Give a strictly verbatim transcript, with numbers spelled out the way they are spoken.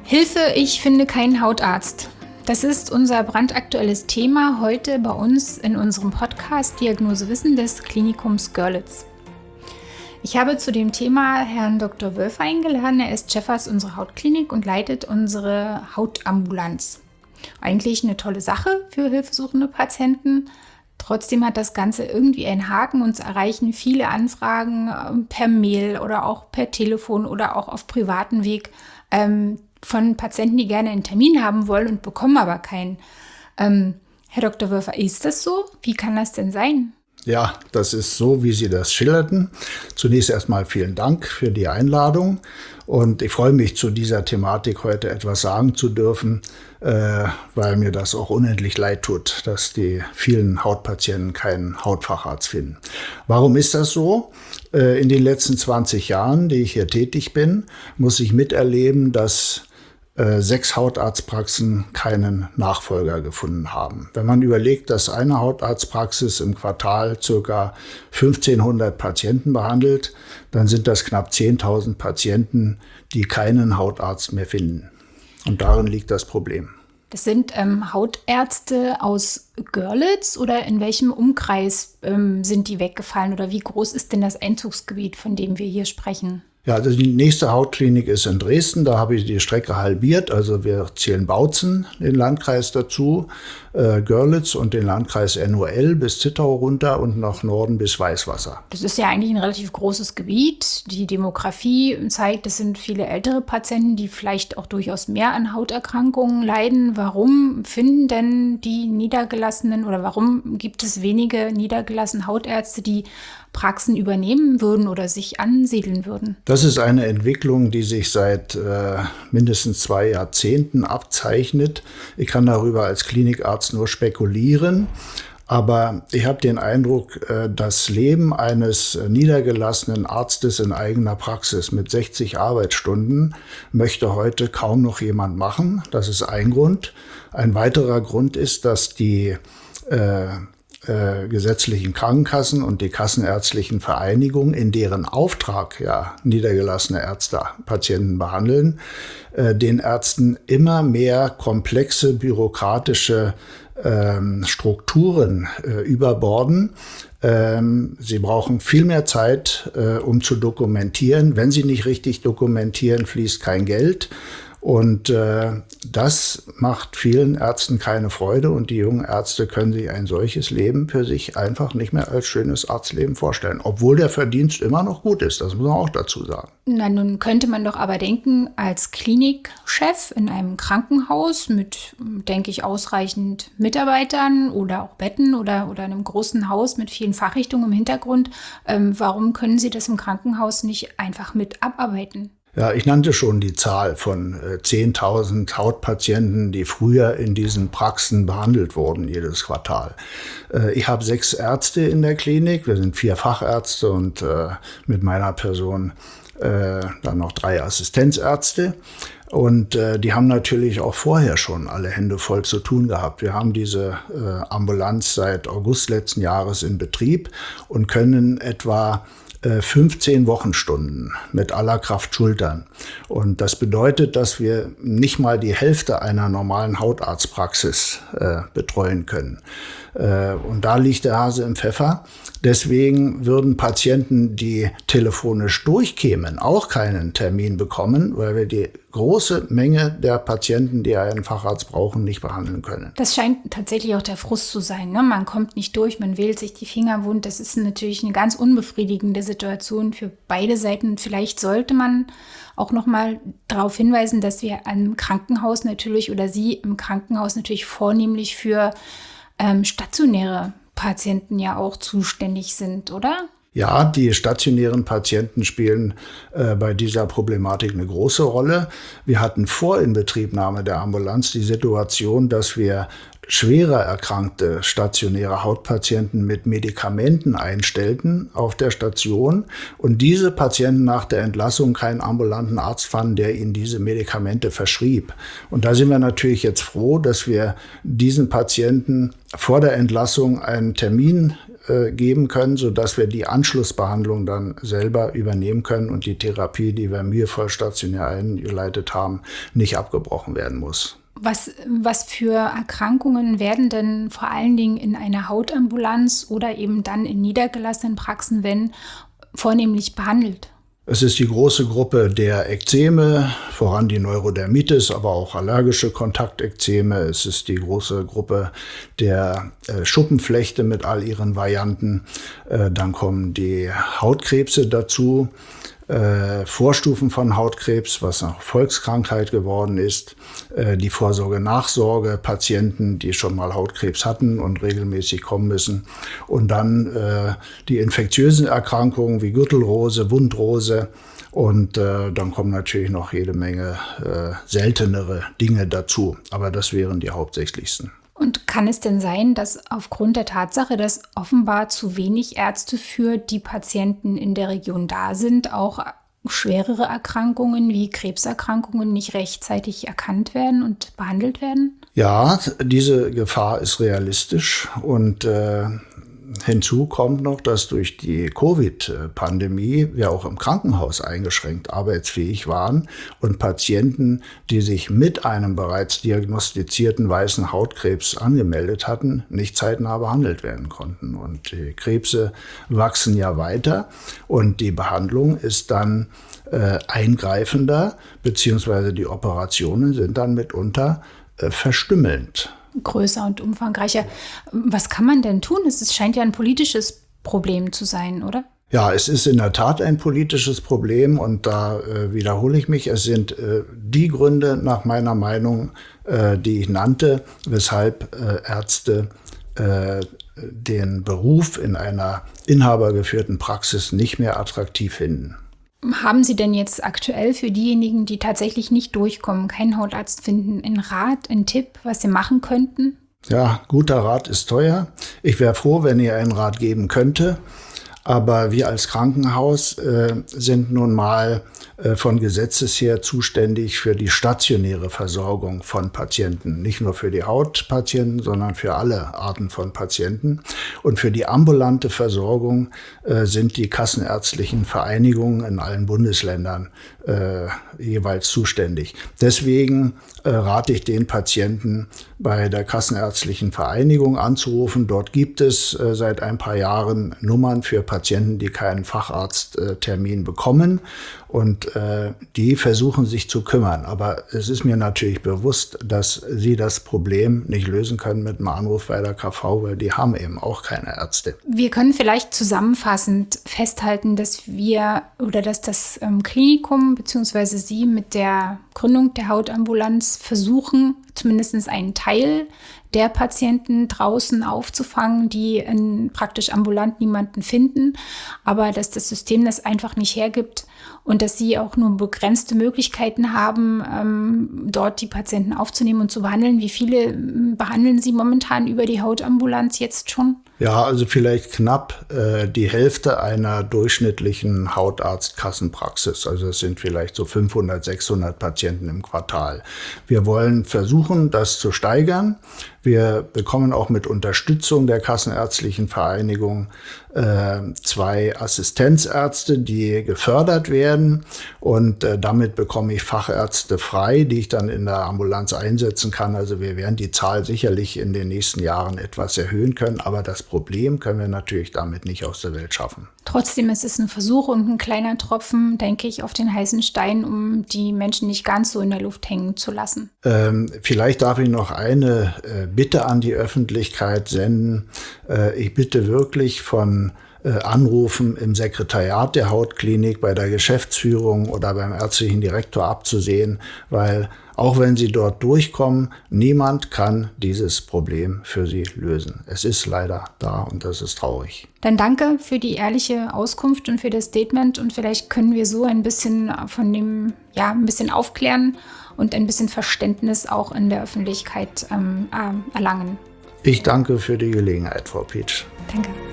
Hilfe, ich finde keinen Hautarzt. Das ist unser brandaktuelles Thema heute bei uns in unserem Podcast Diagnose Wissen des Klinikums Görlitz. Ich habe zu dem Thema Herrn Doktor Wölfer eingeladen. Er ist Chefarzt unserer Hautklinik und leitet unsere Hautambulanz. Eigentlich eine tolle Sache für hilfesuchende Patienten. Trotzdem hat das Ganze irgendwie einen Haken. Uns erreichen viele Anfragen per Mail oder auch per Telefon oder auch auf privaten Weg ähm, von Patienten, die gerne einen Termin haben wollen und bekommen aber keinen. Ähm, Herr Doktor Wölfer, ist das so? Wie kann das denn sein? Ja, das ist so, wie Sie das schilderten. Zunächst erstmal vielen Dank für die Einladung und ich freue mich, zu dieser Thematik heute etwas sagen zu dürfen, äh, weil mir das auch unendlich leid tut, dass die vielen Hautpatienten keinen Hautfacharzt finden. Warum ist das so? Äh, in den letzten zwanzig Jahren, die ich hier tätig bin, muss ich miterleben, dass sechs Hautarztpraxen keinen Nachfolger gefunden haben. Wenn man überlegt, dass eine Hautarztpraxis im Quartal ca. fünfzehnhundert Patienten behandelt, dann sind das knapp zehntausend Patienten, die keinen Hautarzt mehr finden. Und darin liegt das Problem. Das sind ähm, Hautärzte aus Görlitz oder in welchem Umkreis ähm, sind die weggefallen oder wie groß ist denn das Einzugsgebiet, von dem wir hier sprechen? Ja, also die nächste Hautklinik ist in Dresden, da habe ich die Strecke halbiert, also wir zählen Bautzen, den Landkreis dazu, äh, Görlitz und den Landkreis N O L bis Zittau runter und nach Norden bis Weißwasser. Das ist ja eigentlich ein relativ großes Gebiet. Die Demografie zeigt, es sind viele ältere Patienten, die vielleicht auch durchaus mehr an Hauterkrankungen leiden. Warum finden denn die niedergelassenen oder warum gibt es wenige niedergelassene Hautärzte, die Praxen übernehmen würden oder sich ansiedeln würden? Das ist eine Entwicklung, die sich seit äh, mindestens zwei Jahrzehnten abzeichnet. Ich kann darüber als Klinikarzt nur spekulieren, aber ich habe den Eindruck, äh, das Leben eines niedergelassenen Arztes in eigener Praxis mit sechzig Arbeitsstunden möchte heute kaum noch jemand machen. Das ist ein Grund. Ein weiterer Grund ist, dass die äh, Äh, gesetzlichen Krankenkassen und die kassenärztlichen Vereinigungen, in deren Auftrag ja niedergelassene Ärzte Patienten behandeln, äh, den Ärzten immer mehr komplexe bürokratische ähm, Strukturen äh, überborden. Ähm, sie brauchen viel mehr Zeit, äh, um zu dokumentieren. Wenn sie nicht richtig dokumentieren, fließt kein Geld. Und äh, das macht vielen Ärzten keine Freude und die jungen Ärzte können sich ein solches Leben für sich einfach nicht mehr als schönes Arztleben vorstellen, obwohl der Verdienst immer noch gut ist, das muss man auch dazu sagen. Na, nun könnte man doch aber denken, als Klinikchef in einem Krankenhaus mit, denke ich, ausreichend Mitarbeitern oder auch Betten oder, oder einem großen Haus mit vielen Fachrichtungen im Hintergrund, ähm, warum können Sie das im Krankenhaus nicht einfach mit abarbeiten? Ja, ich nannte schon die Zahl von äh, zehntausend Hautpatienten, die früher in diesen Praxen behandelt wurden, jedes Quartal. Äh, ich habe sechs Ärzte in der Klinik, wir sind vier Fachärzte und äh, mit meiner Person äh, dann noch drei Assistenzärzte. Und äh, die haben natürlich auch vorher schon alle Hände voll zu tun gehabt. Wir haben diese äh, Ambulanz seit August letzten Jahres in Betrieb und können etwa fünfzehn Wochenstunden mit aller Kraft schultern. Und das bedeutet, dass wir nicht mal die Hälfte einer normalen Hautarztpraxis äh, betreuen können. Äh, und da liegt der Hase im Pfeffer. Deswegen würden Patienten, die telefonisch durchkämen, auch keinen Termin bekommen, weil wir die große Menge der Patienten, die einen Facharzt brauchen, nicht behandeln können. Das scheint tatsächlich auch der Frust zu sein, ne? Man kommt nicht durch, man wählt sich die Finger wund. Das ist natürlich eine ganz unbefriedigende Situation für beide Seiten. Vielleicht sollte man auch noch mal darauf hinweisen, dass wir am Krankenhaus natürlich oder Sie im Krankenhaus natürlich vornehmlich für ähm, stationäre Patienten ja auch zuständig sind, oder? Ja, die stationären Patienten spielen äh, bei dieser Problematik eine große Rolle. Wir hatten vor Inbetriebnahme der Ambulanz die Situation, dass wir schwerer erkrankte stationäre Hautpatienten mit Medikamenten einstellten auf der Station und diese Patienten nach der Entlassung keinen ambulanten Arzt fanden, der ihnen diese Medikamente verschrieb. Und da sind wir natürlich jetzt froh, dass wir diesen Patienten vor der Entlassung einen Termin äh, geben können, sodass wir die Anschlussbehandlung dann selber übernehmen können und die Therapie, die wir mühevoll stationär eingeleitet haben, nicht abgebrochen werden muss. Was, was für Erkrankungen werden denn vor allen Dingen in einer Hautambulanz oder eben dann in niedergelassenen Praxen, wenn vornehmlich behandelt? Es ist die große Gruppe der Ekzeme, voran die Neurodermitis, aber auch allergische Kontaktekzeme. Es ist die große Gruppe der äh, Schuppenflechte mit all ihren Varianten. Äh, dann kommen die Hautkrebse dazu. Äh, Vorstufen von Hautkrebs, was noch Volkskrankheit geworden ist, äh, die Vorsorge-Nachsorge, Patienten, die schon mal Hautkrebs hatten und regelmäßig kommen müssen, und dann äh, die infektiösen Erkrankungen wie Gürtelrose, Wundrose, und äh, dann kommen natürlich noch jede Menge äh, seltenere Dinge dazu, aber das wären die hauptsächlichsten. Und kann es denn sein, dass aufgrund der Tatsache, dass offenbar zu wenig Ärzte für die Patienten in der Region da sind, auch schwerere Erkrankungen wie Krebserkrankungen nicht rechtzeitig erkannt werden und behandelt werden? Ja, diese Gefahr ist realistisch, und äh, hinzu kommt noch, dass durch die Covid-Pandemie wir auch im Krankenhaus eingeschränkt arbeitsfähig waren und Patienten, die sich mit einem bereits diagnostizierten weißen Hautkrebs angemeldet hatten, nicht zeitnah behandelt werden konnten. Und die Krebse wachsen ja weiter, und die Behandlung ist dann äh, eingreifender, beziehungsweise die Operationen sind dann mitunter äh, verstümmelnd. Größer und umfangreicher. Was kann man denn tun? Es scheint ja ein politisches Problem zu sein, oder? Ja, es ist in der Tat ein politisches Problem, und da äh, wiederhole ich mich. Es sind äh, die Gründe nach meiner Meinung, äh, die ich nannte, weshalb äh, Ärzte äh, den Beruf in einer inhabergeführten Praxis nicht mehr attraktiv finden. Haben Sie denn jetzt aktuell für diejenigen, die tatsächlich nicht durchkommen, keinen Hautarzt finden, einen Rat, einen Tipp, was sie machen könnten? Ja, guter Rat ist teuer. Ich wäre froh, wenn ihr einen Rat geben könnte. Aber wir als Krankenhaus äh, sind nun mal äh, von Gesetzes her zuständig für die stationäre Versorgung von Patienten. Nicht nur für die Hautpatienten, sondern für alle Arten von Patienten. Und für die ambulante Versorgung äh, sind die kassenärztlichen Vereinigungen in allen Bundesländern äh, jeweils zuständig. Deswegen äh, rate ich den Patienten, bei der Kassenärztlichen Vereinigung anzurufen. Dort gibt es äh, seit ein paar Jahren Nummern für Patienten, die keinen Facharzttermin bekommen, und äh, die versuchen sich zu kümmern. Aber es ist mir natürlich bewusst, dass sie das Problem nicht lösen können mit einem Anruf bei der K V, weil die haben eben auch keine Ärzte. Wir können vielleicht zusammenfassend festhalten, dass wir oder dass das ähm, Klinikum bzw. Sie mit der Gründung der Hautambulanz versuchen, zumindest einen Teil der Patienten draußen aufzufangen, die in praktisch ambulant niemanden finden, aber dass das System das einfach nicht hergibt und dass sie auch nur begrenzte Möglichkeiten haben, ähm, dort die Patienten aufzunehmen und zu behandeln. Wie viele behandeln Sie momentan über die Hautambulanz jetzt schon? Ja, also vielleicht knapp äh, die Hälfte einer durchschnittlichen Hautarztkassenpraxis. Also es sind vielleicht so fünfhundert, sechshundert Patienten im Quartal. Wir wollen versuchen, das zu steigern. Wir bekommen auch mit Unterstützung der Kassenärztlichen Vereinigung äh, zwei Assistenzärzte, die gefördert werden. Und äh, damit bekomme ich Fachärzte frei, die ich dann in der Ambulanz einsetzen kann. Also wir werden die Zahl sicherlich in den nächsten Jahren etwas erhöhen können. Aber das Problem können wir natürlich damit nicht aus der Welt schaffen. Trotzdem ist es ein Versuch und ein kleiner Tropfen, denke ich, auf den heißen Stein, um die Menschen nicht ganz so in der Luft hängen zu lassen. Ähm, vielleicht darf ich noch eine äh, Bitte an die Öffentlichkeit senden. Äh, ich bitte wirklich von äh, Anrufen im Sekretariat der Hautklinik, bei der Geschäftsführung oder beim ärztlichen Direktor abzusehen, weil auch wenn Sie dort durchkommen, niemand kann dieses Problem für Sie lösen. Es ist leider da, und das ist traurig. Dann danke für die ehrliche Auskunft und für das Statement, und vielleicht können wir so ein bisschen von dem, ja, ein bisschen aufklären und ein bisschen Verständnis auch in der Öffentlichkeit ähm, äh, erlangen. Ich danke für die Gelegenheit, Frau Pietsch. Danke.